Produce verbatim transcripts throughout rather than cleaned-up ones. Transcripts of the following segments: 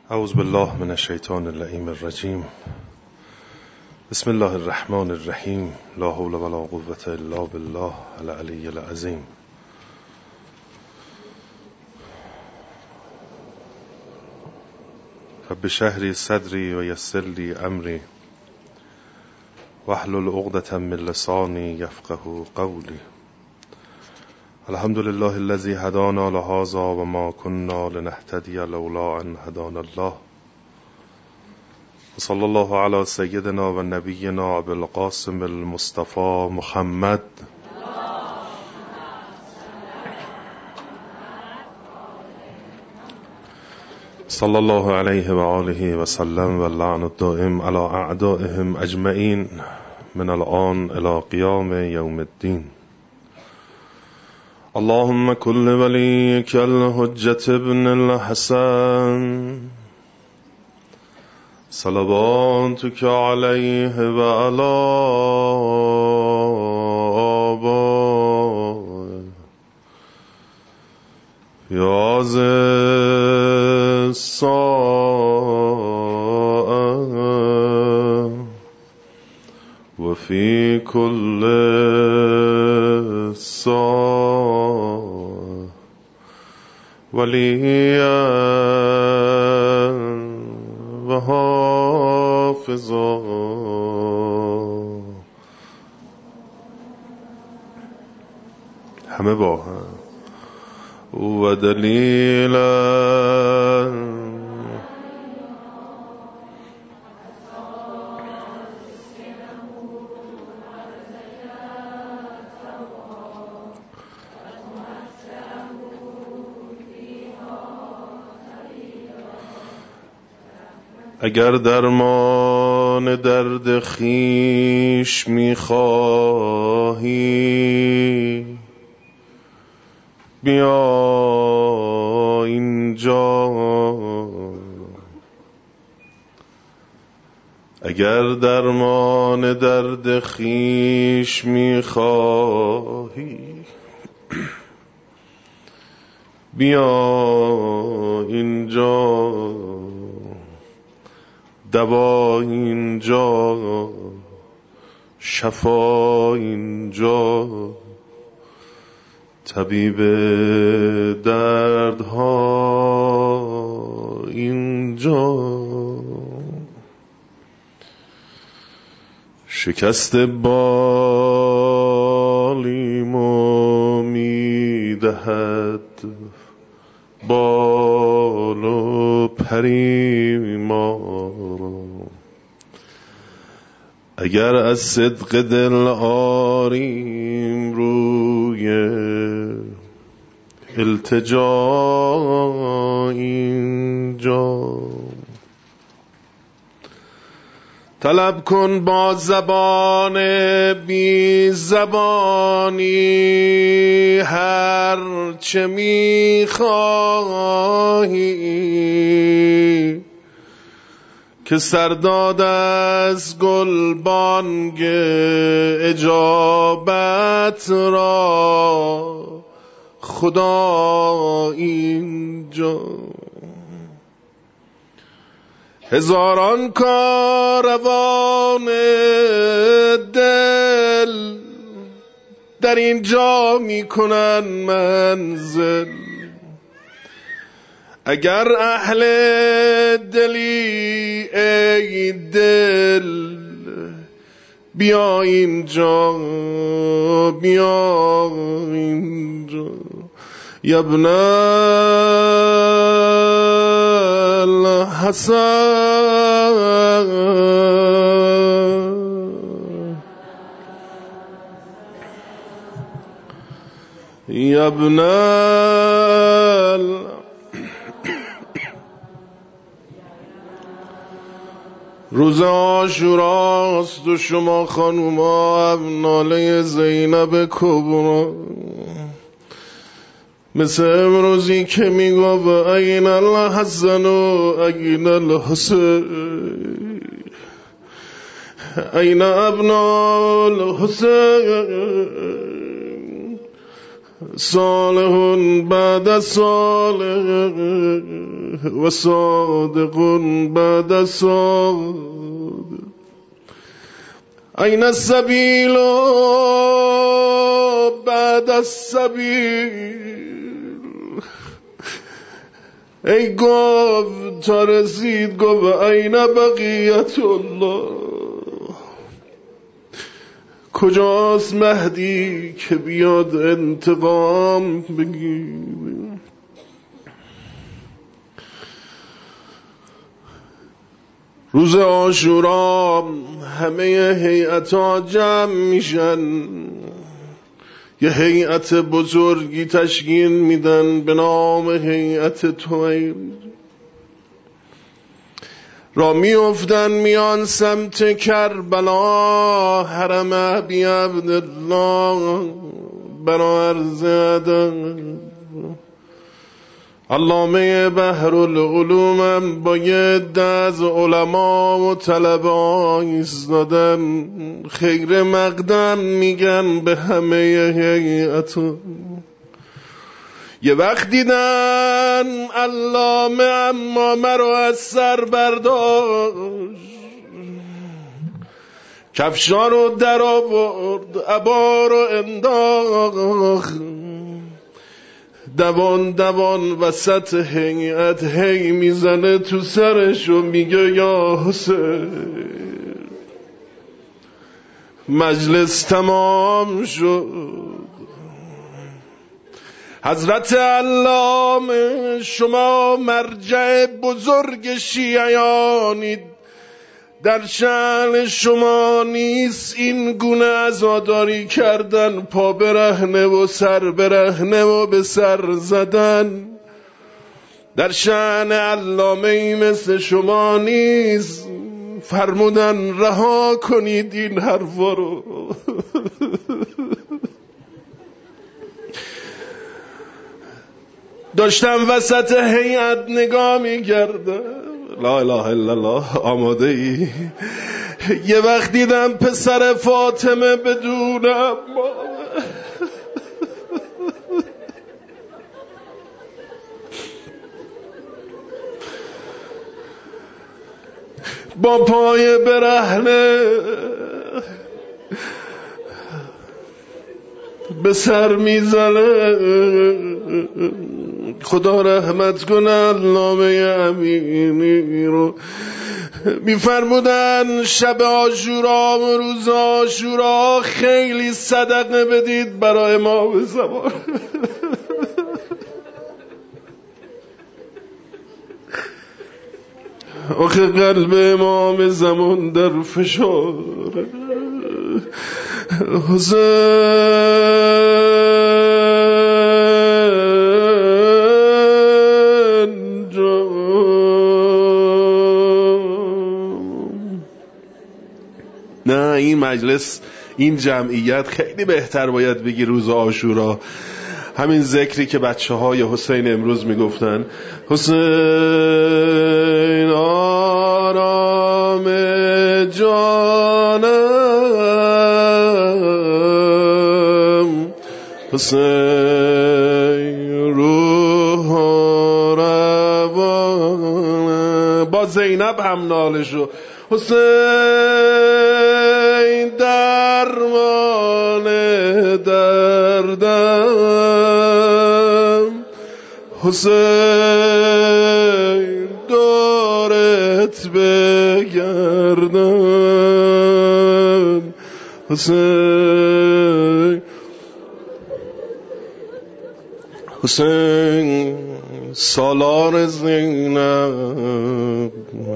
اعوذ بالله من الشیطان اللعین الرجیم. بسم الله الرحمن الرحیم. لا حول ولا قوة الا بالله العلی العظیم. رب اشرح لي صدری و یسر لي امری واحلل عقدة من لسانی یفقهوا قولی. الحمد لله الذي هدانا لهذا وما كنا لنهتدي لولا ان هدانا الله. وصلى الله على سيدنا ونبينا ابي القاسم المصطفى محمد صلى الله عليه وآله وسلم واللعن الدائم على أعدائهم أجمعين من الآن إلى قيام يوم الدين. اللهم كل وليك الحجة ابن الحسن صلواتك عليه وعلى آبائه يا ذي الساعة وفي كل ساعة وليا وحافظا همه با هم و دلیلا اگر درمان درد خویش میخواهی بیا اینجا. اگر درمان درد خویش میخواهی بیا اینجا. دوا اینجا، شفا اینجا، طبیب دردها اینجا. شکست بالیمو میدهد بال و پری ما رو. اگر از صدق دل آریم روی التجا اینجا. طلب کن با زبان بی زبانی هر چه میخواهی که سرداد از گلبانگ اجابت را خدا اینجا. هزاران کاروان دل در اینجا میکنن منزل. اگر اهل دلی ای دل بیا اینجا، بیا اینجا. یا ابن الحسن یا ابن ال روز عاشوراست و شما خانوما ناله زینب کبرا مثل امروزی که میگو این الحسن و این الحسین این ابنا الحسین صالح بعد صالح و صادق بعد صادق أين السبيل بعد السبیل. ای گفت تا رسید گفت این بقیت الله. کجاست مهدی که بیاد انتقام بگیر. روز عاشورا همه هیئت‌ها جمع میشن، یه هیئت بزرگی تشکیل میدن به نام هیئت طویل. را میافتن میان سمت کربلا، حرم ابی عبدالله برا عرض ادب. علامه بحرالعلومم با یه عده از علما و طلبه ایستادن، خیر مقدم میگن به همه هیئت. یه وقت دیدن علامه عمامه رو از سر برداشت، کفشا رو در آورد، عبا رو انداخت، دوان دوان وسط هیئت هی میزنه تو سرش و میگه یا حسین. مجلس تمام شد. حضرت علامه شما مرجع بزرگ شیعیانید، در شأن شما نیست این گونه عزاداری کردن، پا برهنه و سر برهنه و به سر زدن. در شأن علامه‌ای مثل شما نیست. فرمودن رها کنید این حرفا رو. داشتم وسط هیئت نگاه می‌کردم، لا اله الا الله، آماده ای؟ یه وقت دیدم پسر فاطمه بدون عمامه با پای برهنه به سر میزنه. خدا رحمت کنه علامه امینی رو. میفرمودن شب عاشورا و روز عاشورا خیلی صدقه بدید برای امام زمان. آخه قلب امام زمان در فشاره. حسین نه، این مجلس، این جمعیت خیلی بهتر باید بگی روز عاشورا. همین ذکری که بچه های حسین امروز میگفتن، حسین آرام جانم، حسین روح روانم. با زینب هم ناله شو. حسین درمان دردم، حسین دورت بگردم، حسین حسین سالار زینب،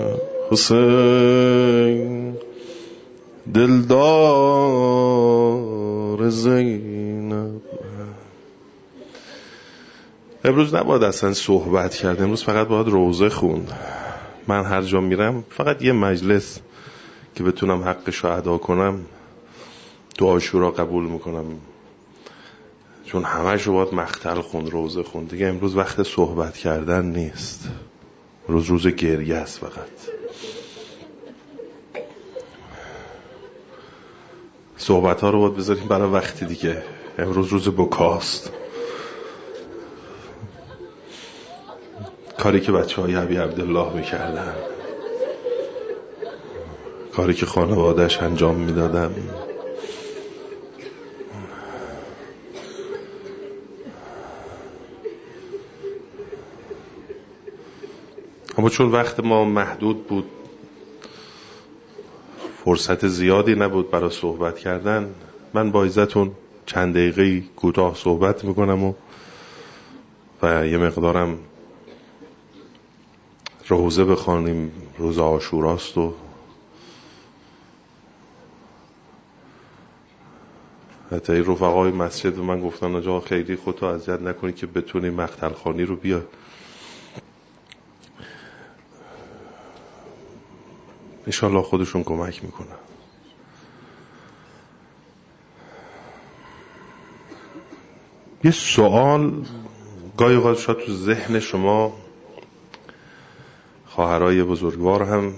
حسین دلدار زینب. امروز نباید اصلا صحبت کرد، امروز فقط باید روزه خوند. من هر جا میرم فقط یه مجلس که بتونم حقشو ادا کنم تو عاشورا قبول میکنم، چون همه‌شو باید مختل خوند، روزه خوند دیگه. امروز وقت صحبت کردن نیست، روز روز گریه است. فقط صحبت ها رو باید بذاریم برای وقتی دیگه. امروز روز بکاست. کاری که بچه های ابی عبدالله میکردن، کاری که خانوادهش انجام میدادن. اما چون وقت ما محدود بود، فرصت زیادی نبود برای صحبت کردن، من با عزتون چند دقیقه کوتاه صحبت میکنم و و یه مقدارم روزه بخوانیم. روز عاشوراست و حتی این رفقای مسجد به من گفتن آجا خیلی خودتو اذیت نکنی که بتونی مقتل خوانی رو بیا. انشالله خودشون کمک میکنن. یه سوال گاهی اوقات شاید تو ذهن شما خواهرای بزرگوار هم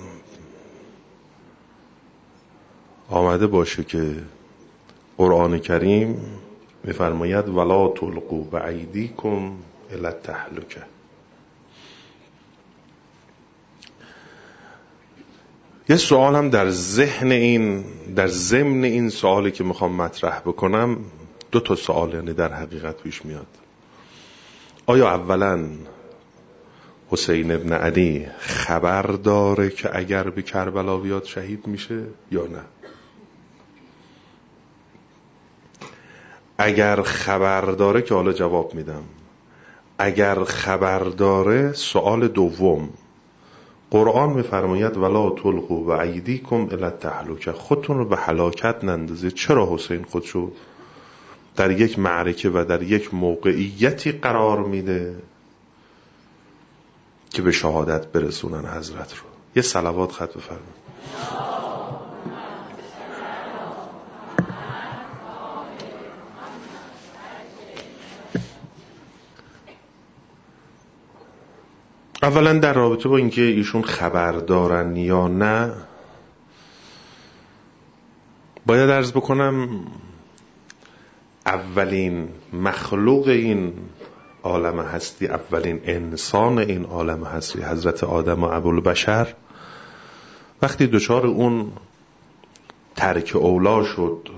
آمده باشه که قرآن کریم میفرماید ولا تلقوا بایدیکم الی التهلکه. یه سوال هم در ذهن این در ضمن این سوالی که میخوام مطرح بکنم، دو تا سوال یعنی در حقیقت پیش میاد. آیا اولا حسین ابن علی خبر داره که اگر به کربلا بیاد شهید میشه یا نه؟ اگر خبر داره که حالا جواب میدم. اگر خبر داره، سوال دوم، قرآن میفرماید ولا تلقوا بایدیکم الی التهلکه، خودتون رو به هلاکت نندازید. چرا حسین خودشو در یک معرکه و در یک موقعیتی قرار میده که به شهادت برسونن حضرت رو؟ یه صلوات خط بفرمایید. اولا در رابطه با اینکه ایشون خبر دارن یا نه، باید عرض بکنم اولین مخلوق این عالم هستی، اولین انسان این عالم هستی، حضرت آدم و ابوالبشر، وقتی دچار اون ترک اولا شد،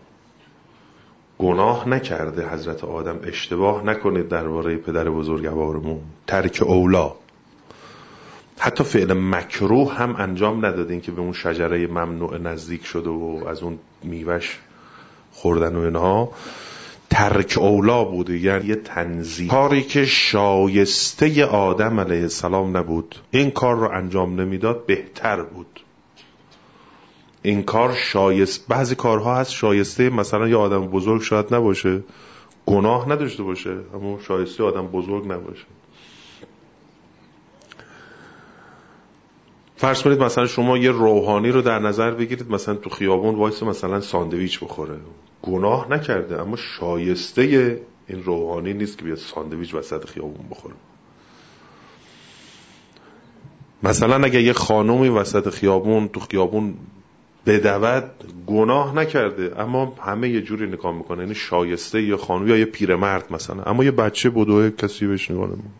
گناه نکرده حضرت آدم، اشتباه نکنید درباره پدر بزرگوارمون، ترک اولا، حتی فعل مکروه هم انجام ندادین که به اون شجره ممنوع نزدیک شده و از اون میوهش خوردن و اینها، ترک اولا بوده، یعنی یه تنزیه، کاری که شایسته آدم علیه السلام نبود، این کار رو انجام نمیداد بهتر بود. این کار شایست، بعضی کارها هست شایسته مثلا یه آدم بزرگ شاید نباشه، گناه نداشته باشه، اما شایسته آدم بزرگ نباشه. فرض کنید مثلا شما یه روحانی رو در نظر بگیرید، مثلا تو خیابون وایس مثلا ساندویچ بخوره، گناه نکرده اما شایسته این روحانی نیست که بیاد ساندویچ وسط خیابون بخوره. مثلا اگه یه خانومی وسط خیابون تو خیابون بدود، گناه نکرده اما همه یه جوری نگاه میکنه، یعنی شایسته یه خانوم یا یه پیرمرد مثلا، اما یه بچه بدوه کسی بهش نگاه نمیکنه.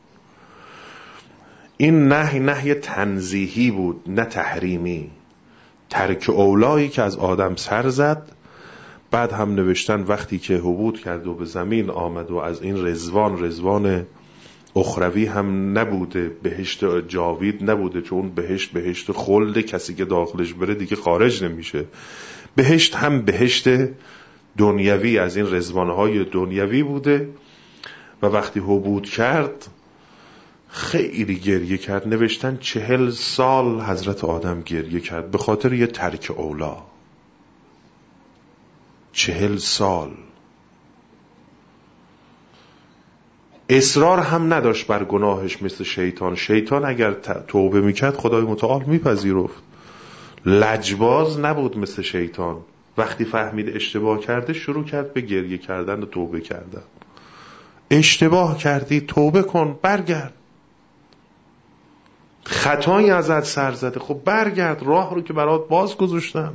این نهی نهی تنزیهی بود، نه تحریمی. ترک اولایی که از آدم سر زد، بعد هم نوشتن وقتی که هبوط کرد و به زمین آمد و از این رضوان، رضوان اخروی هم نبوده، بهشت جاوید نبوده، چون بهشت بهشت خلد، کسی که داخلش بره دیگه خارج نمیشه. بهشت هم بهشت دنیوی، از این رضوانهای دنیوی بوده و وقتی هبوط کرد خیلی گریه کرد. نوشتن چهل سال حضرت آدم گریه کرد به خاطر یه ترک اولا. چهل سال اصرار هم نداشت بر گناهش مثل شیطان. شیطان اگر توبه میکرد خدای متعال میپذیرفت. لجباز نبود مثل شیطان، وقتی فهمید اشتباه کرده شروع کرد به گریه کردن و توبه کردن. اشتباه کردی توبه کن، برگرد. خطایی ازت سر زده، خب برگرد، راه رو که برات باز گذاشتم.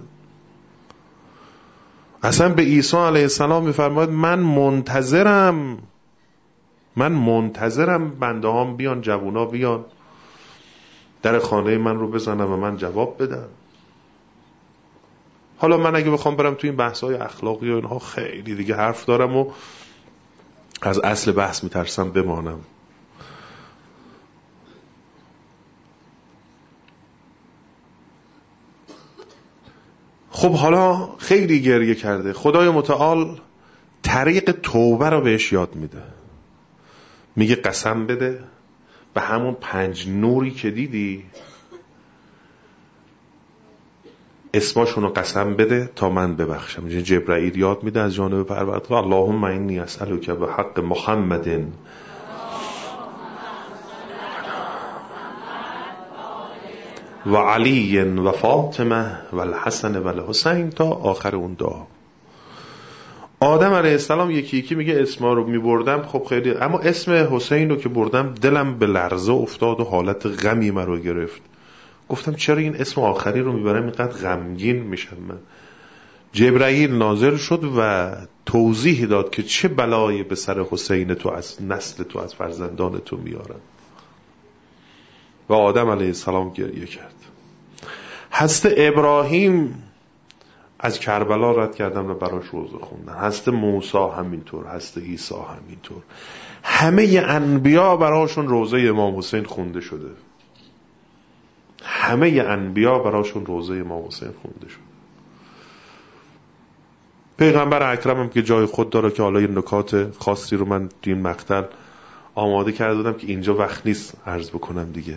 اصلا به عیسی علیه السلام میفرماید من منتظرم من منتظرم بنده هام بیان، جوونا بیان در خانه من رو بزنم و من جواب بدم. حالا من اگه بخوام برم تو این بحث‌های اخلاقی و اینها خیلی دیگه حرف دارم و از اصل بحث میترسم بمانم. خب حالا خیلی گریه کرده، خدای متعال طریق توبه رو بهش یاد میده. میگه قسم بده به همون پنج نوری که دیدی، اسماشونو قسم بده تا من ببخشم. جبرائیل یاد میده از جانب پروردگار اللهم انی اسألک به حق محمد و علی و فاطمه و الحسن و الحسین تا آخر اون دعا. آدم علیه السلام یکی یکی میگه اسما رو میبردم، خب خیلی، اما اسم حسین رو که بردم دلم به لرزه افتاد و حالت غمی مرا گرفت. گفتم چرا این اسم آخری رو میبرم اینقدر غمگین میشم من؟ جبرائیل نازل شد و توضیح داد که چه بلایی به سر حسین تو از نسل تو از فرزندان تو میارن. و آدم علیه السلام گریه کرد. حضرت ابراهیم از کربلا رد کردن و براش روزه خوندن، حضرت موسی همینطور، حضرت عیسی همینطور. همه انبیا براشون روزه امام حسین خونده شده. همه انبیا براشون روزه امام حسین خونده شده. پیغمبر اکرم هم که جای خود داره که حالا این نکات خاصی رو من این مقطع آماده کرده بودم که اینجا وقت نیست عرض بکنم دیگه.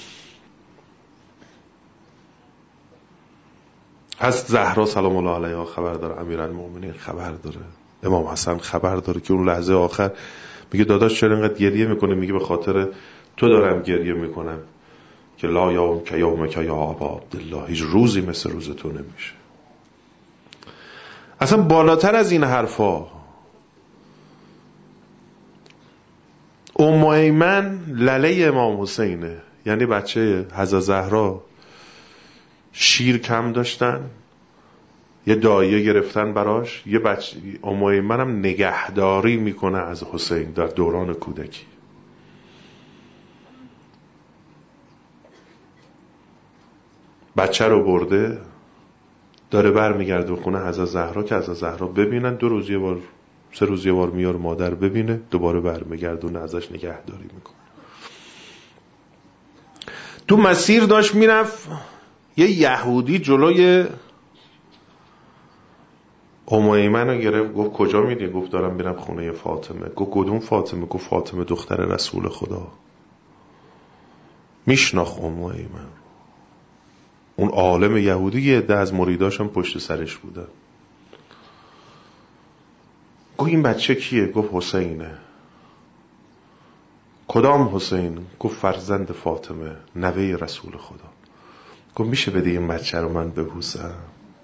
از زهرا سلام الله علیها خبر داره، امیرالمومنین خبر داره، امام حسن خبر داره که اون لحظه آخر میگه داداش چرا اینقدر گریه میکنه؟ میگه به خاطر تو دارم گریه میکنم که لا یوم که یوم که یا ابا عبدالله، هیچ روزی مثل روز تو نمیشه. اصلا بالاتر از این حرفا ام ایمن لله امام حسینه، یعنی بچه حضرت زهرا شیر کم داشتن، یه دایه گرفتن براش، یه بچه ام ایمن هم نگهداری میکنه از حسین در دوران کودکی. بچه رو برده داره بر میگرده خونه حضرت زهرا که حضرت زهرا ببینن، دو روز یه بار سه روز یه بار میار مادر ببینه، دوباره بر میگردونه ازش نگهداری میکنه. تو مسیر داشت میرفت، یه یهودی جلوی ام ایمن رو گرفت، گفت کجا میری؟ گفت دارم میرم خونه فاطمه. گفت کدوم فاطمه؟ گفت فاطمه دختر رسول خدا. میشناخت ام ایمن، اون عالم یهودی، یه عده از مریداش هم پشت سرش بودن. گفت این بچه کیه؟ گفت حسینه. کدام حسین؟ گفت فرزند فاطمه، نوه رسول خدا. گفت میشه بدی این بچه رو من ببوسم؟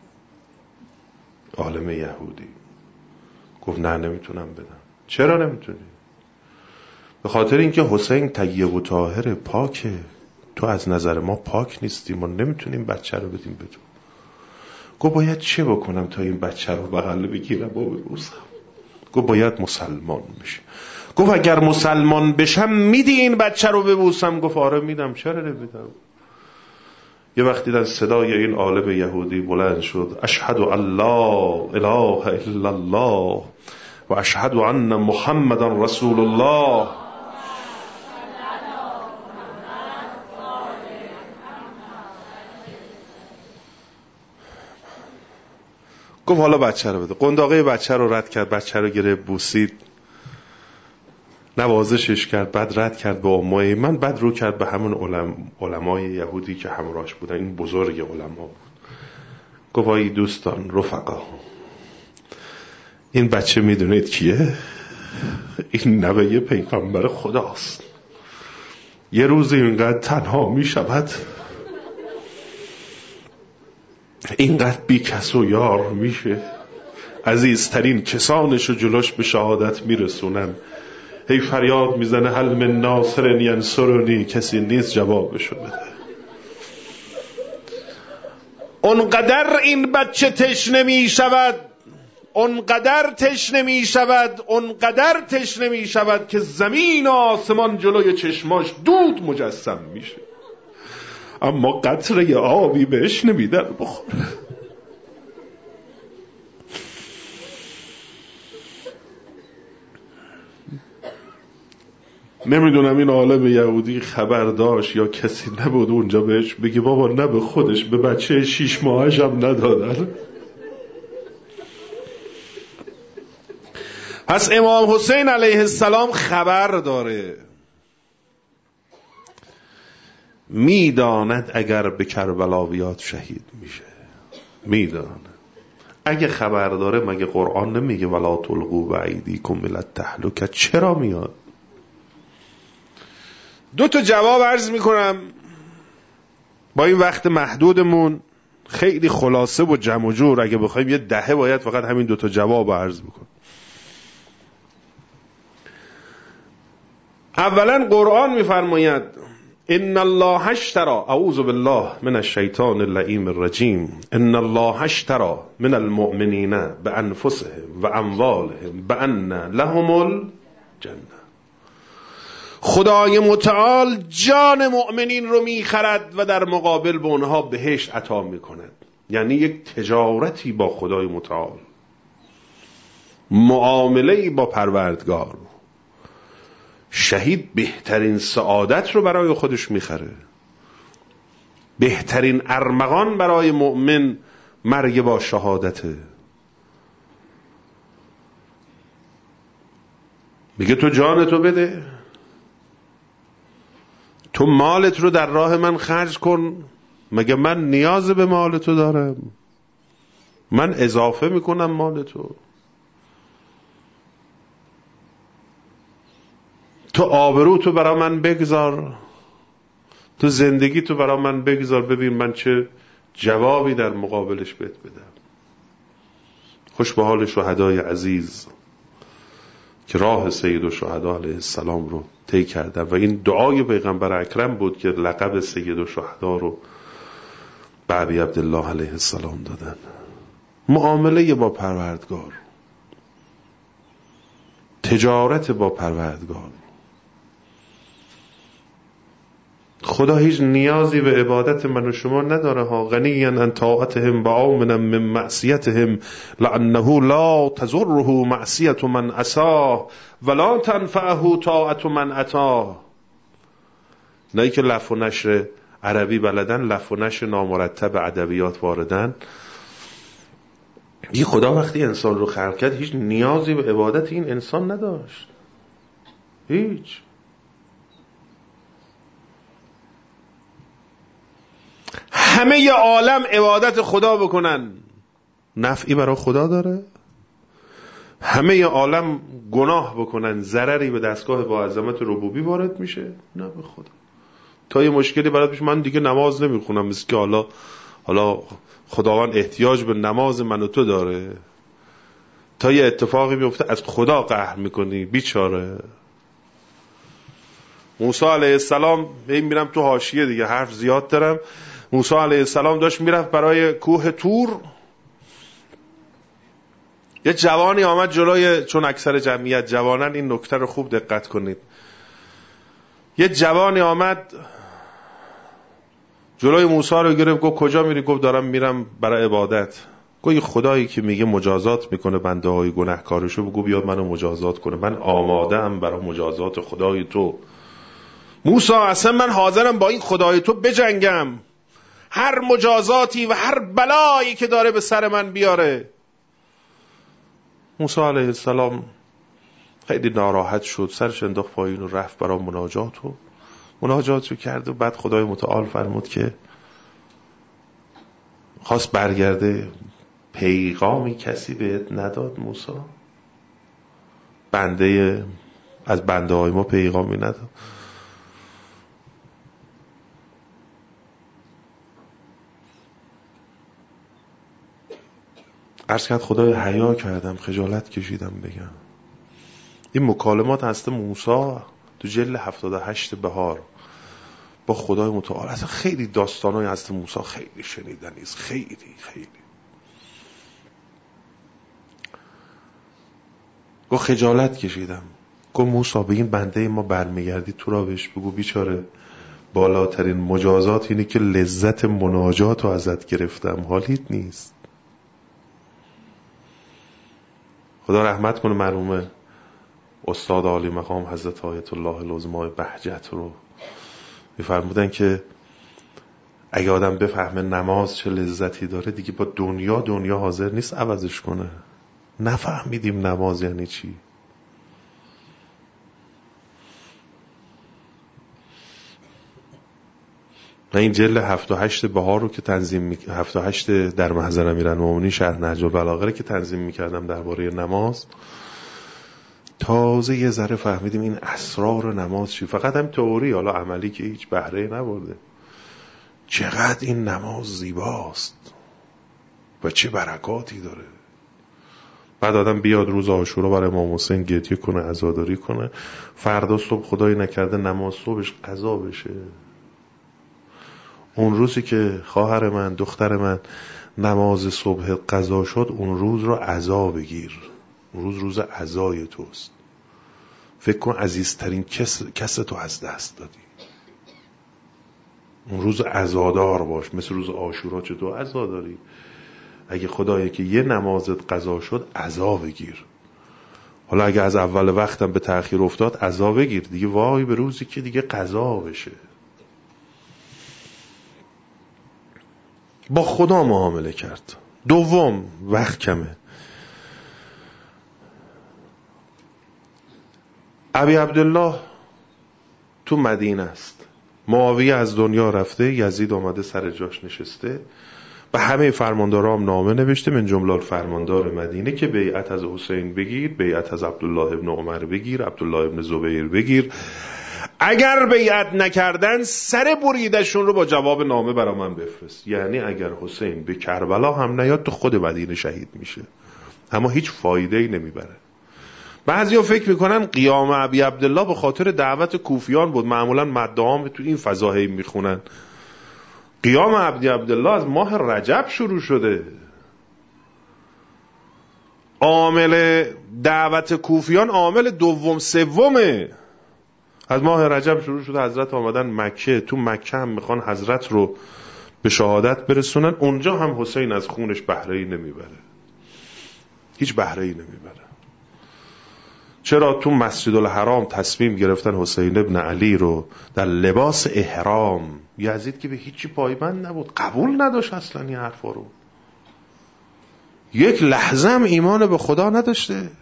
عالم یهودی گفت نه نمیتونم بدم. چرا نمیتونی؟ به خاطر اینکه حسین طیب و طاهر پاکه، تو از نظر ما پاک نیستی، ما نمیتونیم بچه رو بدیم به تو. گفت باید چه بکنم تا این بچه رو بغل بگیرم و ببوسم؟ گفت باید مسلمان بشی. گفت اگر مسلمان بشم میدی این بچه رو ببوسم؟ گفت آره میدم. چرا نمیدم؟ یه وقتی در صدای این عالم یهودی بلند شد اشهد ان لا اله الا الله و اشهد ان محمدا رسول الله، گفت حالا بچه رو بده. قنداقه بچه رو رد کرد، بچه رو گرفت بوسید، نوازشش کرد، بعد رد کرد به ام ایمن، بعد رو کرد به همون علم علمای یهودی که همراهش بودن، این بزرگ علما بود. گفت ای دوستان رفقا، این بچه میدونید کیه؟ این نوه پیغمبر خداست. یه روز اینقدر تنها میشود، اینقدر بی کس و یار میشه، عزیزترین کسانشو جلوش به شهادت میرسونن، هی فریاد میزنه هل من ناصر ینصرنی، کسی نیست جوابشو بده. اونقدر این بچه تشنه میشود اونقدر تشنه می شود اونقدر تشنه می شود که زمین و آسمان جلوی چشماش دود مجسم میشه، اما قطره آبی بهش نمیدن بخوره. نمیدونم این عالم یهودی خبر داشت یا کسی نبود اونجا بهش بگه بابا نه به خودش، به بچه شیش ماهش هم ندادن. پس امام حسین علیه السلام خبر داره، میداند اگر به کربلا بیاد شهید میشه، میداند. اگه خبر داره مگه قرآن نمیگه ولا تلقوا بایدیکم الی التهلکه؟ چرا میاد؟ دو تا جواب عرض میکنم با این وقت محدودمون، خیلی خلاصه و جمع و جور. اگه بخوایم یه دهه باید فقط همین دو تا جواب عرض بکنم. اولا قرآن میفرماید ان الله اشترى، اعوذ بالله من الشیطان اللعین الرجیم، ان الله اشترى من المؤمنین بانفسهم و اموالهم بان لهم الجنه. خدای متعال جان مؤمنین رو میخرد و در مقابل به اونها بهشت عطا میکند. یعنی یک تجارتی با خدای متعال، معامله‌ای با پروردگار. شهید بهترین سعادت رو برای خودش میخره. بهترین ارمغان برای مؤمن مرگ با شهادته. میگه تو جانتو بده، تو مالت رو در راه من خرج کن، مگه من نیاز به مال تو دارم؟ من اضافه میکنم مال تو. تو آبرو تو برا من بگذار، تو زندگی تو برا من بگذار، ببین من چه جوابی در مقابلش بهت بدم. خوش به حال شهدای عزیز که راه سید الشهدا علیه السلام رو طی کردن و این دعای پیغمبر اکرم بود که لقب سید الشهدا رو به ابی عبدالله علیه السلام دادن. معامله با پروردگار، تجارت با پروردگار. خدا هیچ نیازی به عبادت من و شما نداره ها. غنی عن طاعتهم و آمنا من معصیتهم لانه لا تضره معصیت من عصاه ولا تنفعه طاعت من عطاه. نه که لف و نشر عربی بلدن، لف و نشر نامرتب ادبیات واردن. این خدا وقتی انسان رو خلق کرد هیچ نیازی به عبادت این انسان نداشت، هیچ. همه عالم عبادت خدا بکنن، نفعی برای خدا داره؟ همه عالم گناه بکنن، ضرری به دستگاه با عظمت ربوبی وارد میشه؟ نه به خدا. تا یه مشکلی برات پیش، من دیگه نماز نمیخونم، مثل که حالا حالا خداوند احتیاج به نماز من و تو داره. تا یه اتفاقی میفته از خدا قهر میکنی، بیچاره. موسی علیه السلام، این میرم تو حاشیه دیگه، حرف زیاد دارم. موسی علیه السلام داشت میرفت برای کوه تور، یه جوانی آمد جلوی، چون اکثر جمعیت جوانن این نکته رو خوب دقت کنید، یه جوانی آمد جلوی موسی رو گرفت، گفت کجا میری؟ گفت دارم میرم برای عبادت. گفت خدایی که میگه مجازات میکنه بنده های گناهکارشو، بگو بیاد منو مجازات کنه، من آماده ام برای مجازات خدای تو. موسی اصلا من حاضرم با این خدای تو بجنگم، هر مجازاتی و هر بلایی که داره به سر من بیاره. موسی علیه السلام خیلی ناراحت شد، سرش انداخت پایین و رفت برای مناجات و مناجات رو کرد و بعد خدای متعال فرمود که خواست برگرده، پیغامی کسی بهت نداد موسی؟ بنده از بنده های ما پیغامی نداد؟ عرض کرد خدای حیا کردم، خجالت کشیدم بگم. این مکالمات هست موسی تو جلد هفتاد و هشت بهار با خدای متعال. اصلا خیلی داستانای هست موسی خیلی شنیدنیست، خیلی خیلی. گفت خجالت کشیدم. گفت موسی به این بنده ما برمیگردی تو را بهش بگو بیچاره بالاترین مجازات اینه که لذت مناجات رو ازت گرفتم، حالیت نیست. خدا رحمت کنه مرحوم استاد عالی مقام حضرت آیت الله العظما بهجت رو میفرمودن که اگه آدم بفهمه نماز چه لذتی داره دیگه با دنیا دنیا حاضر نیست عوضش کنه. نفهمیدیم نماز یعنی چی. من این جلد هفت و هشت بهار رو که تنظیم می... هفت و هشت در محضر امیرالمومنین شرح نهج البلاغه که تنظیم میکردم درباره نماز، تازه یه ذره فهمیدیم این اسرار نماز چی. فقط هم تئوری، حالا عملی که هیچ بهره نبرده. چقدر این نماز زیباست و چه برکاتی داره. بعد آدم بیاد روز عاشورا برای امام حسین گریه کنه، عزاداری کنه، فردا صبح خدای نکرده نماز صبحش قضا بشه. اون روزی که خواهر من دختر من نماز صبح قضا شد، اون روز رو عزا بگیر. اون روز روز عزای توست. فکر کن عزیزترین کس, کس تو از دست دادی. اون روز عزادار باش. مثل روز عاشورا چطور عزا داری؟ اگه خدایی که یه نمازت قضا شد عزا بگیر. حالا اگه از اول وقتم به تأخیر افتاد عزا بگیر دیگه. وای به روزی که دیگه قضا بشه. با خدا معامله کرد. دوم، وقت کمه. ابی عبدالله تو مدینه است. معاویه از دنیا رفته، یزید آمده سر جاش نشسته. به همه فرماندارام نامه نوشته، من جمله فرماندار مدینه، که بیعت از حسین بگیر، بیعت از عبدالله ابن عمر بگیر، عبدالله ابن زبیر بگیر. اگر بیعت نکردن سر بریدشون رو با جواب نامه برا من بفرست. یعنی اگر حسین به کربلا هم نیاد تو خود مدینه شهید میشه، اما هیچ فایده ای نمیبره. بعضیا فکر میکنن قیام ابی عبدالله به خاطر دعوت کوفیان بود. معمولا مدعام تو این فضاهی میخونن. قیام ابی عبدالله از ماه رجب شروع شده. عامل دعوت کوفیان عامل دوم سومه. از ماه رجب شروع شده. حضرت آمدن مکه. تو مکه هم میخوان حضرت رو به شهادت برسونن. اونجا هم حسین از خونش بهره‌ای نمیبره. هیچ بهره‌ای نمیبره. چرا تو مسجد الحرام تصمیم گرفتن حسین ابن علی رو در لباس احرام، یزید که به هیچی پایبند نبود، قبول نداشت اصلا این حرفا رو، یک لحظه هم ایمان به خدا نداشته،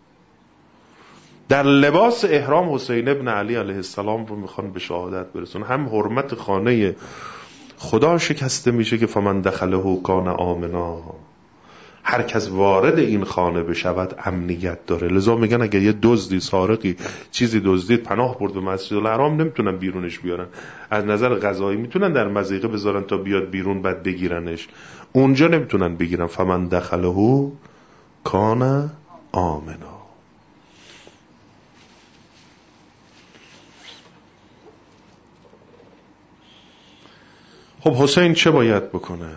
در لباس احرام حسین ابن علی علیه السلام رو میخوان به شهادت برسون. هم حرمت خانه خدا شکسته میشه که فمن دخله کان آمنا، هر کس وارد این خانه بشود امنیت داره. لذا میگن اگر یه دزدی سارقی چیزی دزدید پناه برد به مسجد الحرام نمیتونن بیرونش بیارن. از نظر قضایی میتونن در مضیقه بذارن تا بیاد بیرون بعد بگیرنش، اونجا نمیتونن بگیرن. فمن دخله کان آمنا. خب حسین چه باید بکنه؟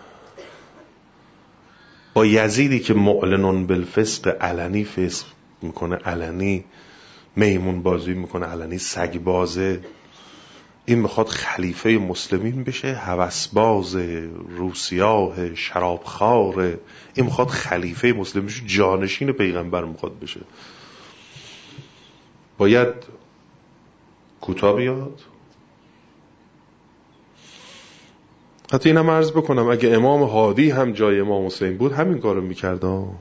با یزیدی که معلنون بالفسق، علنی فسق میکنه، علنی میمون بازی میکنه، علنی سگ بازه، این میخواد خلیفه مسلمین بشه، هوسباز، روسیاه، شرابخوار، این میخواد خلیفه مسلمین بشه، جانشین پیغمبر میخواد بشه. باید کوتاه بیاد. حتی اینم عرض بکنم اگه امام هادی هم جای امام حسین بود همین کارو میکرد.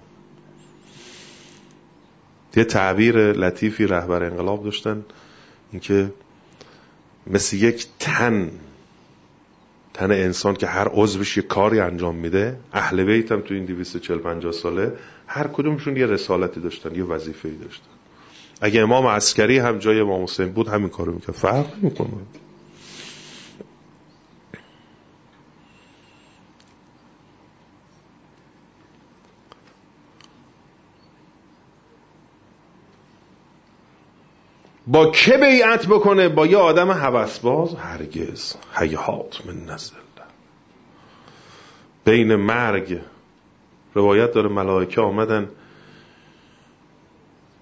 یه تعبیر لطیفی رهبر انقلاب داشتن، اینکه مثل یک تن تن انسان که هر عضوش یه کاری انجام میده، اهل بیت هم تو این دویست و چهل پنجاه ساله هر کدومشون یه رسالتی داشتن، یه وظیفه‌ای داشتن. اگه امام عسکری هم جای امام حسین بود همین کارو میکرد، فرق نمیکنه. با که بیعت بکنه؟ با یه آدم هوسباز؟ هرگز. هیهات من نزل. بین مرگ، روایت داره ملائکه آمدن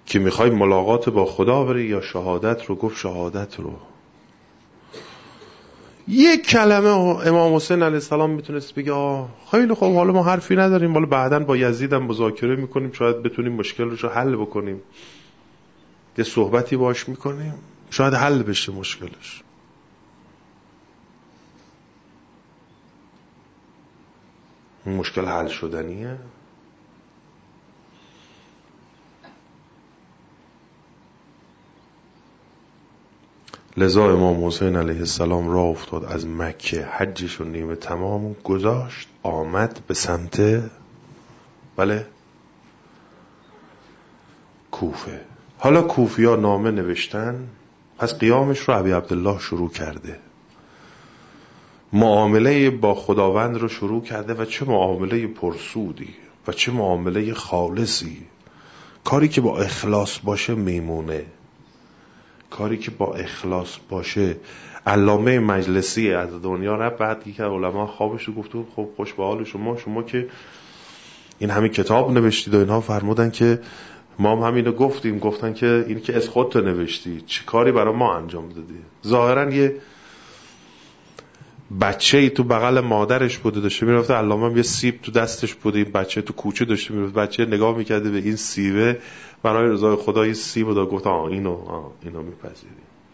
که میخوای ملاقات با خدا بری یا شهادت رو؟ گفت شهادت رو. یک کلمه امام حسین علیه السلام میتونست بگه آه خیلی خوب، حالا ما حرفی نداریم، حالا بعداً با یزید هم مذاکره میکنیم، شاید بتونیم مشکلش رو حل بکنیم، یه صحبتی باش میکنیم، شاید حل بشه مشکلش. مشکل حل شدنیه. لذا امام حسین علیه السلام راه افتاد از مکه، حجش رو نیمه تمام گذاشت، آمد به سمت بله کوفه. حالا کوفیا نامه نوشتن، پس قیامش رو ابی عبدالله شروع کرده، معامله با خداوند رو شروع کرده و چه معامله پرسودی و چه معامله خالصی. کاری که با اخلاص باشه میمونه، کاری که با اخلاص باشه. علامه مجلسی از دنیا رفت، بعد یک علما خوابش رو گفت خب خوش به حال شما، شما که این همین کتاب نوشتید و اینها، فرمودن که ما هم همینو گفتیم. گفتن که این که از خودت نوشتی، چه کاری برای ما انجام دادی؟ ظاهرا یه بچه ای تو بغل مادرش بوده، داشته میرفته، علامه هم یه سیب تو دستش بوده، این بچه تو کوچه داشته میرفته، بچه نگاه میکرده به این سیبه، برای رضای خدا یه سیب داد، گفت آه اینو آه اینو میپذیری.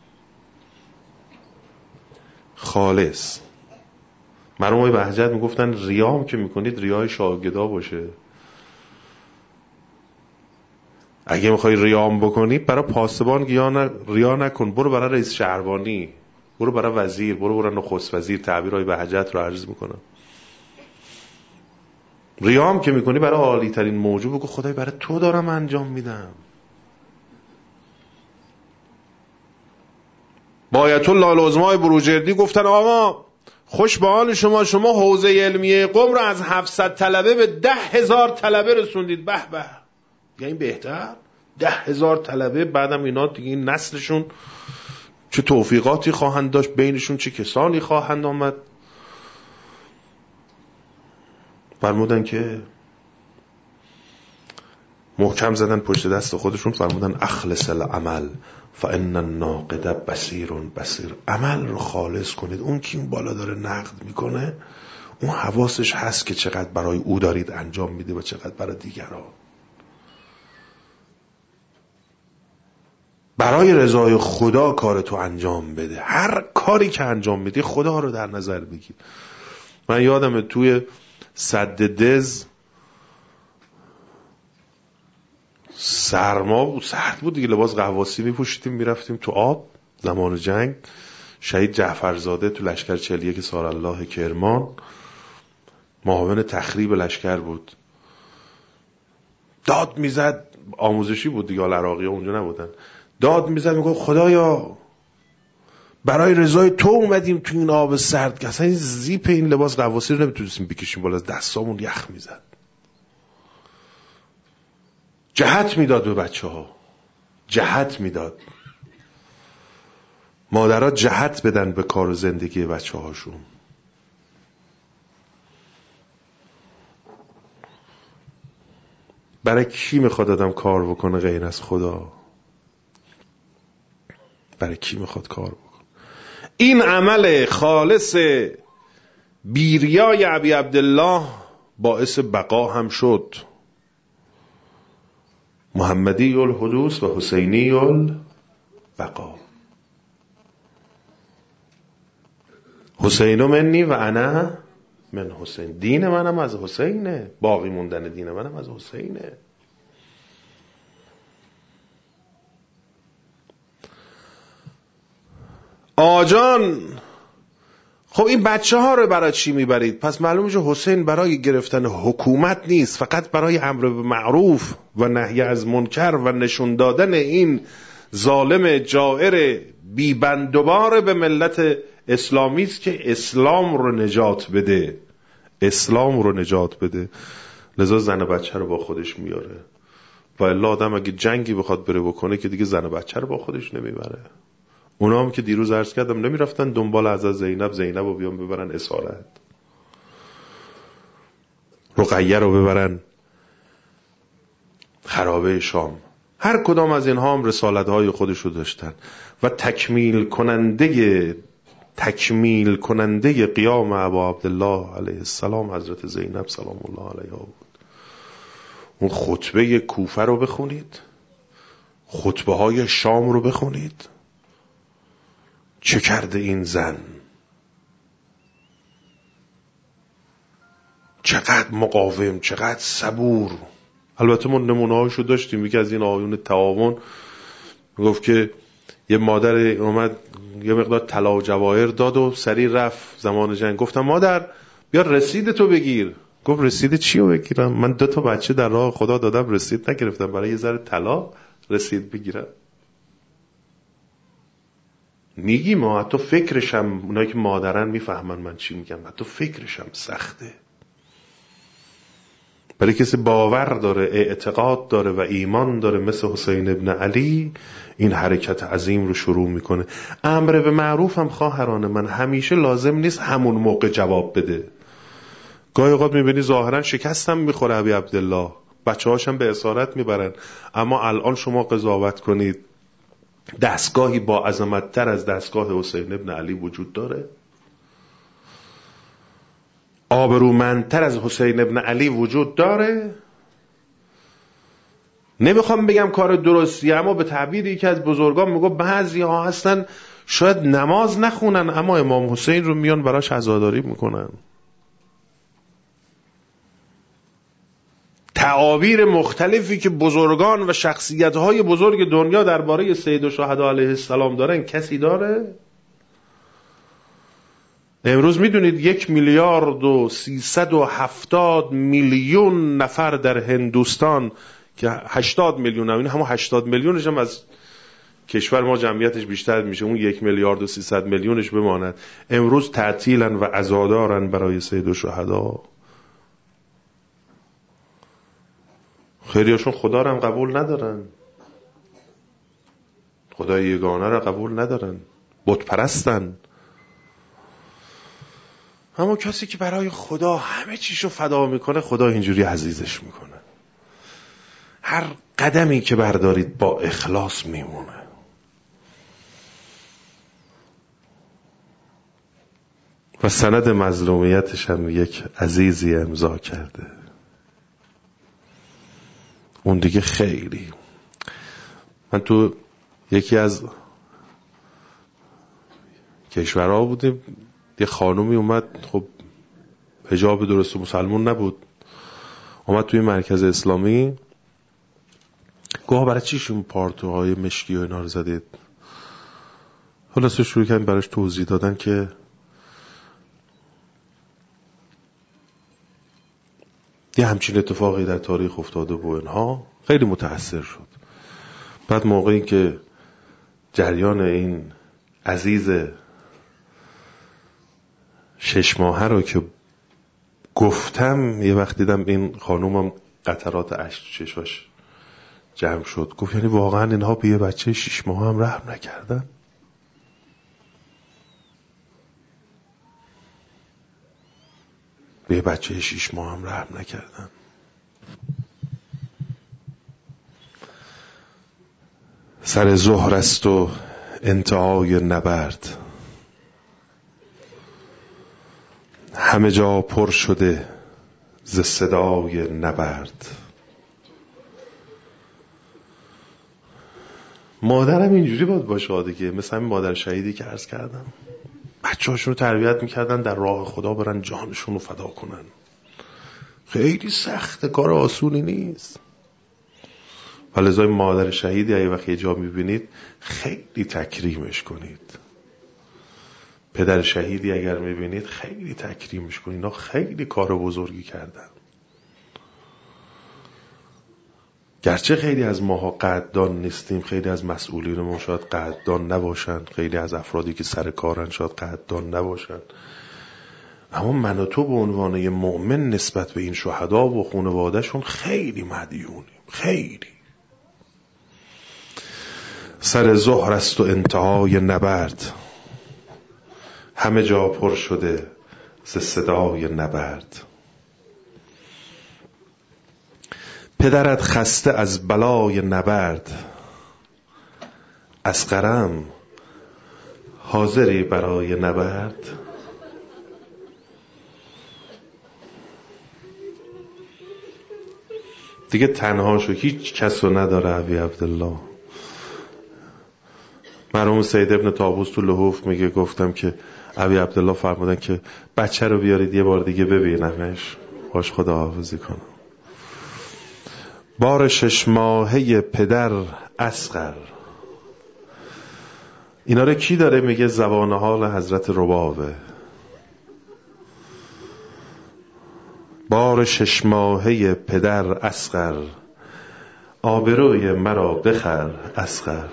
خالص. مرحوم بهجت میگفتن ریام که میکنید ریای شاگدا باشه. اگه میخوای ریام بکنی برای پاسبان ریا نکن، برو برای رئیس شهربانی، برو برای وزیر، برو برای نخست وزیر. تعبیرهای بهجت رو عرض میکنم. ریام که میکنی برای عالی ترین موجود، بگو خدای برای تو دارم انجام میدم. با آیت الله العظمای بروجردی گفتن آقا خوش به حال شما، شما حوزه علمیه قم رو از هفتصد طلبه به ده هزار طلبه رسوندید. به به، یعنی بهتر ده هزار طلبه. بعدم اینا دیگه این نسلشون چه توفیقاتی خواهند داشت، بینشون چه کسانی خواهند آمد. فرمودن که محکم زدن پشت دست خودشون، فرمودن اخلص العمل فان الناقد بصیر بصیر. عمل رو خالص کنید. اون که این بالا داره نقد میکنه، اون حواسش هست که چقدر برای او دارید انجام میده و چقدر برای دیگران. برای رضای خدا کارتو انجام بده. هر کاری که انجام میدی خدا رو در نظر بگیر. من یادمه توی سد دز سرما بود، سرد بود دیگه، لباس غواصی میپوشیدیم میرفتیم تو آب. زمان جنگ شهید جعفرزاده تو لشکر چهل و یک سارالله کرمان معاون تخریب لشکر بود، داد میزد. آموزشی بود دیگه، عراقی ها اونجا نبودن. داد میزد میگفت خدایا برای رضای تو اومدیم تو این آب سرد که اصلا این زیپ این لباس غواصی رو نمیتونستیم بکشیم بالا، از دستامون یخ میزد. جهت میداد به بچه ها، جهت میداد. مادرها جهت بدن به کار و زندگی بچه هاشون. برای کی میخواد آدم کار بکنه غیر از خدا؟ برای کی میخواد کار بکنه؟ این عمل خالص بیریای ابی عبدالله باعث بقا هم شد. محمدی الحدوث و حسینی البقا. حسین منی و انا من حسین. دین منم از حسینه، باقی موندن دین منم از حسینه. آجان خب این بچه ها رو برای چی میبرید؟ پس معلومه که حسین برای گرفتن حکومت نیست، فقط برای امر به معروف و نهی از منکر و نشون دادن این ظالم جائر بیبندوبار به ملت اسلامی است که اسلام رو نجات بده، اسلام رو نجات بده. لذا زن و بچه رو با خودش میاره. و الا آدم اگه جنگی بخواد بره بکنه که دیگه زن و بچه رو با خودش نمیبره. اونا هم که دیروز عرض کردم نمیرفتن دنبال از زینب زینب رو بیان ببرن اسارت، رقیه رو ببرن خرابه شام. هر کدام از اینها هم رسالت‌های خودشو داشتن و تکمیل کننده تکمیل کننده قیام ابا عبدالله علیه السلام حضرت زینب سلام الله علیها بود. اون خطبه کوفه رو بخونید، خطبه های شام رو بخونید. چه کرده این زن؟ چقدر مقاوم، چقدر صبور. البته ما نمونه هاشو داشتیم. یکی از این آیون تعاون میگفت که یه مادر اومد یه مقدار طلا و جواهر داد و سریع رفت زمان جنگ. گفتم مادر بیا رسید تو بگیر. گفت رسید چی رو بگیرم؟ من دو تا بچه در راه خدا دادم رسید نگرفتم، برای یه ذره طلا رسید بگیرم؟ میگی ما حتی فکرشم، اونایی که مادرن میفهمن من چی میگم، حتی فکرشم سخته. برای کسی باور داره، اعتقاد داره و ایمان داره مثل حسین ابن علی، این حرکت عظیم رو شروع میکنه. امر به معروف هم خواهران من همیشه لازم نیست همون موقع جواب بده. گاهی اوقات میبینی ظاهرا شکستم میخوره ابی عبدالله، بچه هاشم به اسارت میبرن، اما الان شما قضاوت کنید دستگاهی با عظمت تر از دستگاه حسین ابن علی وجود داره؟ آبرومندتر از حسین ابن علی وجود داره؟ نمیخوام بگم کار درستیه، اما به تعبیری که از بزرگان میگو بعضی ها هستن شاید نماز نخونن اما امام حسین رو میان براش عزاداری میکنن. تعابیر مختلفی که بزرگان و شخصیت‌های بزرگ دنیا درباره سید الشهدا علیه السلام دارن کسی داره؟ امروز میدونید یک میلیارد و سیصد و هفتاد میلیون نفر در هندوستان که هشتاد میلیون هم، این همون هشتاد میلیونش هم از کشور ما جمعیتش بیشتر میشه، اون یک میلیارد و سیصد میلیونش بماند، امروز تعطیلن و عزادارن برای سید الشهدا. خیلیاشون خدا رو هم قبول ندارن، خدای یگانه رو قبول ندارن، بت پرستن. اما کسی که برای خدا همه چیشو فدا میکنه، خدا اینجوری عزیزش میکنه. هر قدمی که بردارید با اخلاص میمونه. و سند مظلومیتش هم یک عزیزی امضا کرده. اون دیگه خیلی. من تو یکی از کشورها بودیم، یه خانومی اومد، خب حجاب درست مسلمون نبود، اومد توی مرکز اسلامی، گوه برای چی شما پارتوهای مشکی و اینا رو زدید؟ خلاصه شروع کردن براش توضیح دادن که یه همچین اتفاقی در تاریخ افتاده و اینها. خیلی متأثر شد. بعد موقعی که جریان این عزیز شش ماهه رو که گفتم، یه وقت دیدم این خانومم قطرات اشک چشاش جمع شد. گفت یعنی واقعا اینها به یه بچه شش ماه هم رحم نکردن؟ به یه بچه شش ماه هم رحم نکردن. سر ظهر است و انتهای نبرد، همه جا پر شده ز صدای نبرد. مادرم اینجوری باید باشه دیگه، مثل همین مادر شهیدی که عرض کردم، بچه هاشون رو تربیت میکردن در راه خدا برن جانشون رو فدا کنن. خیلی سخته، کار آسونی نیست. ولذای مادر شهیدی اگه وقتی یه جا میبینید خیلی تکریمش کنید. پدر شهیدی اگر میبینید خیلی تکریمش کنید. اینا خیلی کار بزرگی کردن. گرچه خیلی از ماها قدردان نیستیم، خیلی از مسئولین ما شاید قدردان نباشن، خیلی از افرادی که سر کارن شاید قدردان نباشن، اما من و تو به عنوان یه مؤمن نسبت به این شهدا و خانواده‌شون خیلی مدیونیم. خیلی. سر ظهر است و انتهای نبرد، همه جا پر شده ز صدای نبرد. پدرت خسته از بلای نبرد، اصغرم حاضری برای نبرد؟ دیگه تنها شو، هیچ کس رو نداره. ابی عبدالله مرحوم سید ابن طاووس تو لحوف میگه گفتم که ابی عبدالله فرمودن که بچه رو بیارید یه بار دیگه ببینمش، باش خداحافظی کنم. بار شش ماهه پدر اصغر، اینا رو کی داره میگه؟ زبان حال حضرت ربابه. بار شش ماهه پدر اصغر، آبروی مرا بخر اصغر.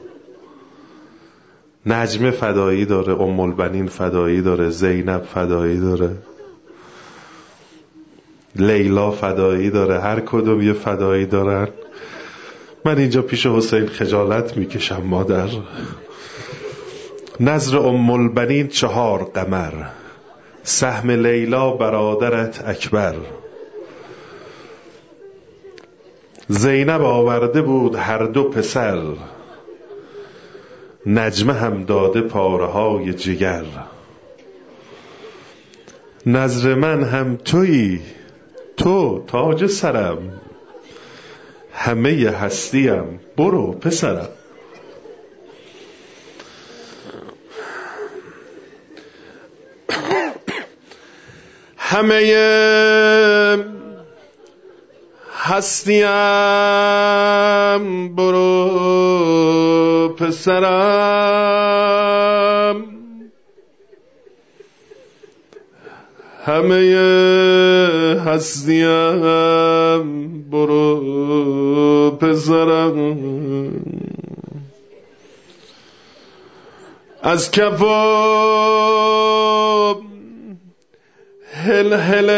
نجمه فدایی داره، ام البنین فدایی داره، زینب فدایی داره، لیلا فدایی داره، هر کدوم یه فدایی دارن. من اینجا پیش حسین خجالت میکشم مادر. نظر ام البنین چهار قمر، سهم لیلا برادرت اکبر. زینب آورده بود هر دو پسر، نجمه هم داده پاره های جگر. نظر من هم تویی، تو تاج سرم، همه هستیم برو پسرم. همه هستیم برو پسرم، همه هستیم برو پسرم. از کفا هل هل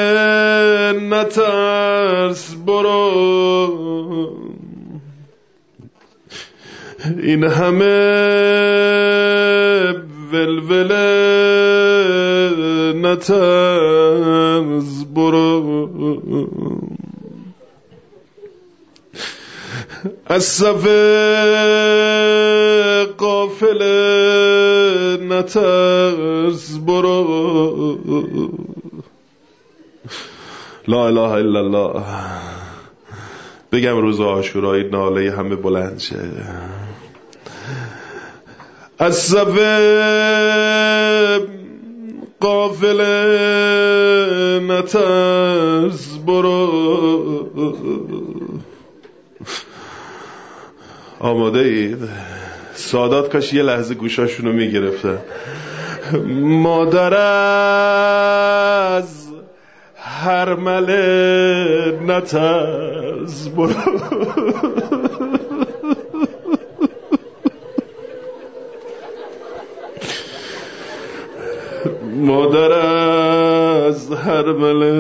نترس برو، این همه ولول نترس برو. از صف قافل نترس برو. لا اله الا الله. بگم روز عاشورایی ناله همه بلند شه. از صف قافل نترس برو. آماده اید؟ سادات کاش یه لحظه گوشاشونو میگرفتن. مادر از هر مله نترس برو. مادر از هر مله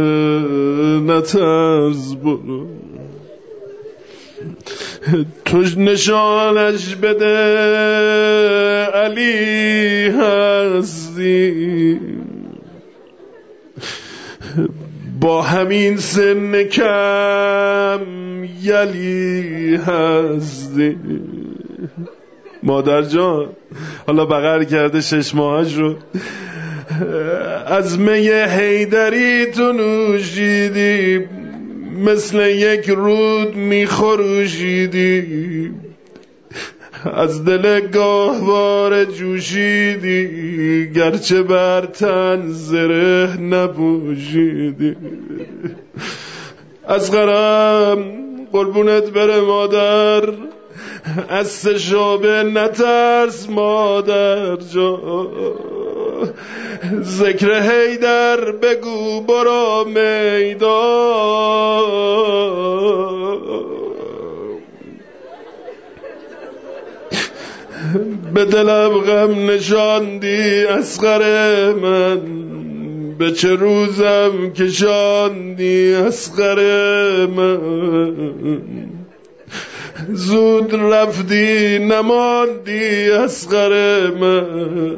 نترس برو. توش نشانش بده علی هستی، با همین سن کم یلی هستی. مادر جان حالا بغل کرده شش ماهش رو، از می حیدری تو نوشیدی، مثل یک رود میخروشیدی، از دل گاهواره جوشیدی، گرچه بر تن زره نپوشیدی. از غرم قربونت بره مادر، از سشابه نترس مادر جان، ذکر حیدر بگو برا میدان. به دلم غم نشاندی اصغر من، به چه روزم کشاندی اصغر من. زود رفتی نماندی اصغر من،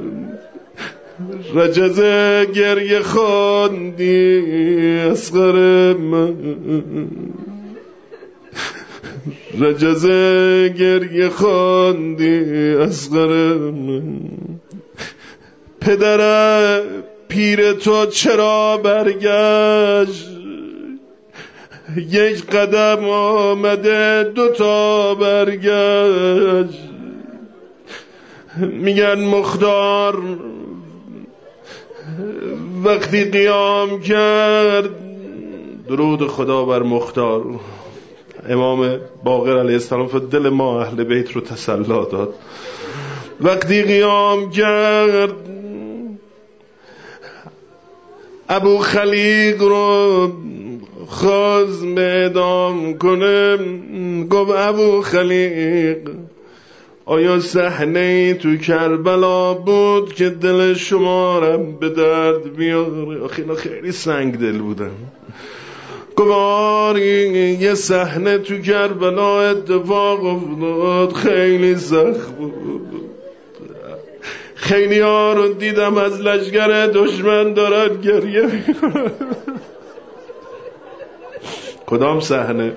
رجزه گریه خواندی اصغر من. رجزه گریه خواندی اصغر پدر پیر تو چرا برگشت یک قدم آمده دوتا برگشت میگن مختار وقتی قیام کرد درود خدا بر مختار امام باقر علیه السلام و دل ما اهل بیت رو تسلی داد وقتی قیام کرد ابو خلیق رو خواست اعدام کنه گفت ابو خلیق آیا صحنه تو کربلا بود که دل شما را به درد بیاره؟ خیلی خیلی سنگ دل بودن. گفت آره یه صحنه تو کربلا اتفاق افتاد خیلی سخت بود. خیلی ها رو دیدم از لشکر دشمن دارن گریه میکنن. کدام صحنه؟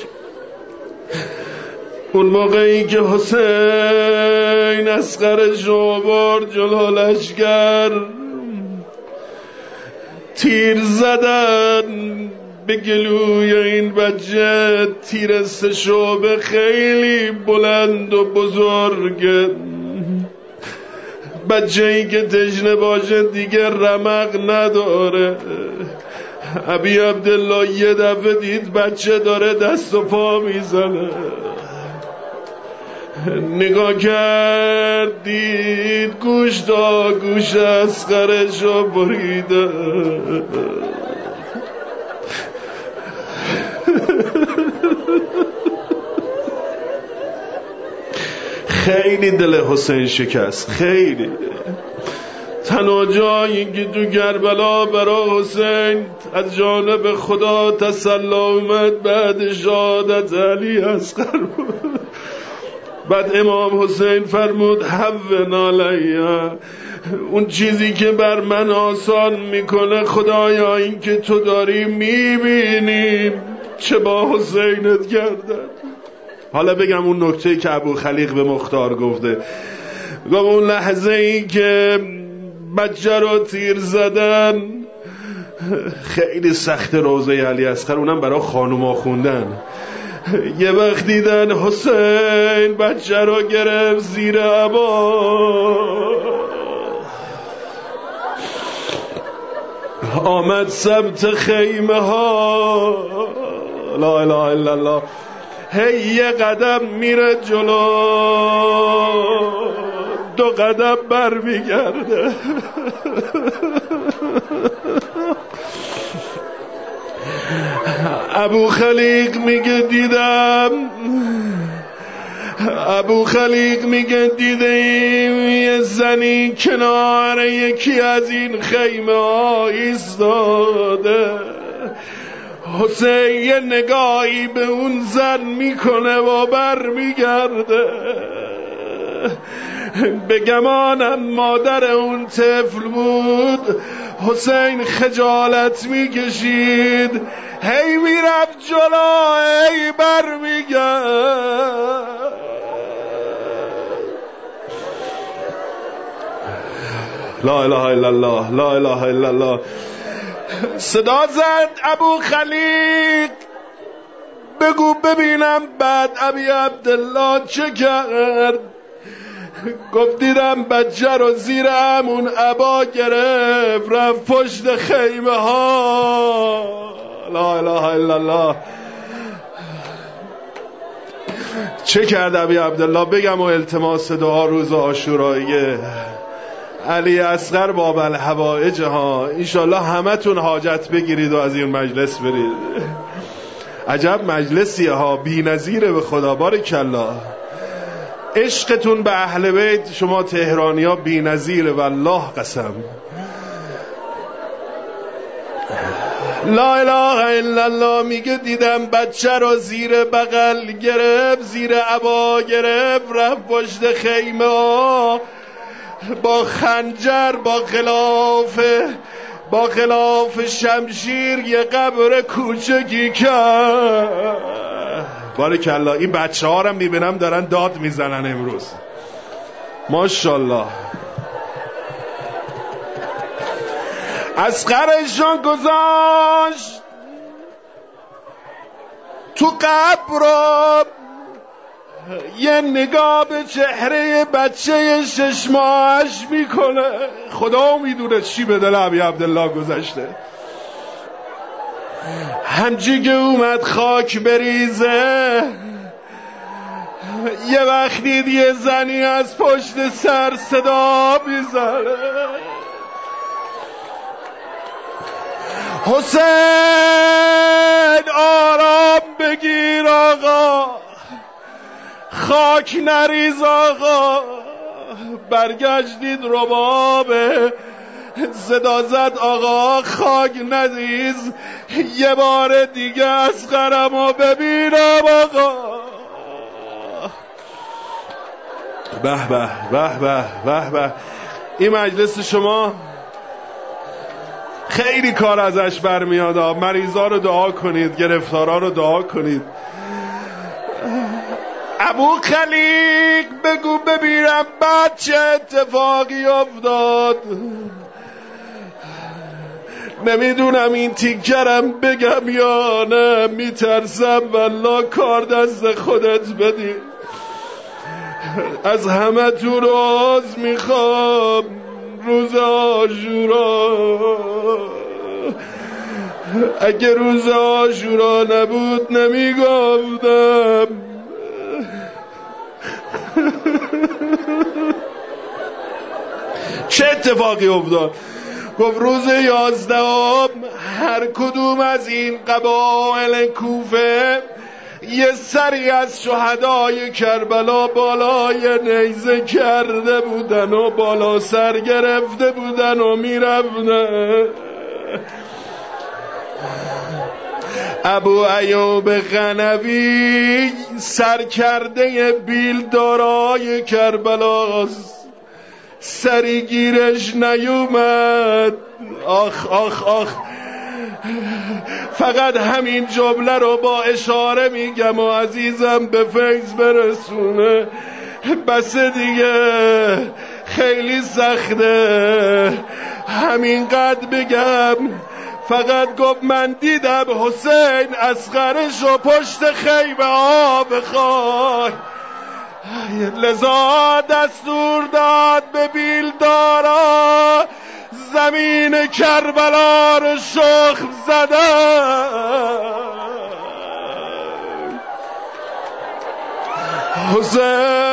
اون موقعی که حسین اصغرش رو برد جلو لشکر تیر زدن به گلوی این بچه، تیر سه شعبه خیلی بلند و بزرگ. بچه ای که تشنه باشه دیگه رمق نداره. ابی عبدالله یه دفعه دید بچه داره دست و پا میزنه، نگاه کرد دید گوش تا گوش اصغرشو بریده. خیلی دل حسین شکست، خیلی. تنها جایی که تو کربلا برای حسین از جانب خدا تسلی اومد بعد شهادت علی اصغر بود. بعد امام حسین فرمود هون علیه، اون چیزی که بر من آسان میکنه خدایا این که تو داری میبینی چه با حسینت کردن. حالا بگم اون نکته که ابو خلیق به مختار گفته. گفت اون لحظه ای که بچه رو تیر زدن خیلی سخت روزه علی اصغر، اونم برای خانوما خوندن. یه وقت دیدن حسین بچه رو گرفت زیر عبا، آمد سمت خیمه ها، لا اله الا الله، هی یه قدم میره جلو دو قدم بر میگرده. ابو خلیق میگه دیدم ابو خلیق میگه دیدیم یه زنی کنار یکی از این خیمه ها ایستاده. حسین یه نگاهی به اون زن میکنه و بر میگرده. به گمانم مادر اون طفل بود. حسین خجالت میکشید، هی میرفت جلو هی بر میگرد. لا اله الا الله، لا اله الا الله. صدا زد ابو خلیق بگو ببینم بعد ابی عبدالله چه کرد؟ گفت دیدم بچه رو زیر همون عبا گرفت رفت پشت خیمه ها. لا اله الا الله. چه کرد ابی عبدالله؟ بگم و التماس دعا روز عاشورایی علی اصغر باب الحوائج ها. انشالله همه تون حاجت بگیرید و از این مجلس برید. عجب مجلسیه ها، بی نظیره به خدا، بارکالله. عشقتون به اهل بیت شما تهرانی ها بی نظیره والله قسم. لا اله الا الله. میگه دیدم بچه رو زیر بغل گرفت زیر عبا گرفت رفت پشت خیمه ها با خنجر با خلاف با خلاف شمشیر یه قبر کوچکی کرد. باریکلا. این بچه ها رو میبینم دارن داد میزنن امروز. ماشاءالله. اصغرشون گذاشت تو قبر، یه نگاه به چهره بچه شش ماهش میکنه. خدا میدونه چی به دل ابی عبدالله گذشته. همچی که اومد خاک بریزه، یه وقت دید یه زنی از پشت سر صدا میزنه: حسین آرام بگیر آقا، خاک نریز آقا. برگشتید ربابه، صدا زد آقا خاک نریز، یه بار دیگه اصغرمو ببینم آقا. به به به به به به. این مجلس شما خیلی کار ازش برمیاد. مریضا رو دعا کنید، گرفتارا رو دعا کنید. ابو خلیق بگو ببینم بعد چه اتفاقی افتاد. نمیدونم این تیکرم بگم یا نه، میترسم والله کار دست خودت بدی. از همه تو راز میخوام روز عاشورا، اگه روز عاشورا نبود نمیگفتم. چه اتفاقی افتاد؟ گفت روز یازدهم هر کدوم از این قبایل کوفه یه سری از شهدای کربلا بالای نیزه کرده بودن و بالا سر گرفته بودن و میرفتن. ابو ایوب قنوی سرکرده بیلدارای کربلاست، سری گیرش نیومد. آخ آخ آخ. فقط همین جمله رو با اشاره میگم و عزیزم به فیض برسونه. بس دیگه خیلی سخته همینقدر بگم. فقط گفت من دیدم حسین اصغرش و پشت خیمه آب خاک، لذا دستور داد به بیلدارا زمین کربلا رو شخم زدن. حسین